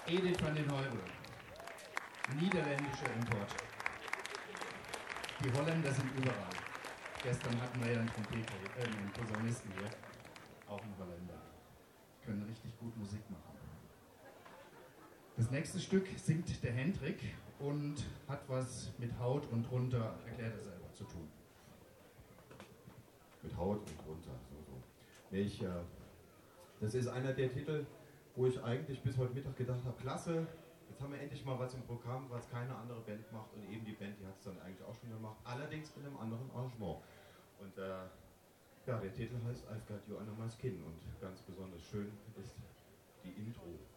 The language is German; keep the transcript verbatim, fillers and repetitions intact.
Edith van den Heuvel, niederländischer Import. Die Holländer sind überall. Gestern hatten wir ja einen Trompeter, äh, einen Posaunisten hier, auch einen Holländer. Können richtig gut Musik machen. Das nächste Stück singt der Hendrik und hat was mit Haut und runter, erklärt er selber, zu tun. Mit Haut und runter, so, so. Nee, ich, äh, das ist einer der Titel, wo ich eigentlich bis heute Mittag gedacht habe, klasse, jetzt haben wir endlich mal was im Programm, was keine andere Band macht, und eben die Band, die hat es dann eigentlich auch schon gemacht, allerdings in einem anderen Arrangement. Und äh, ja, der Titel heißt I've Got You Under My Skin, und ganz besonders schön ist die Intro.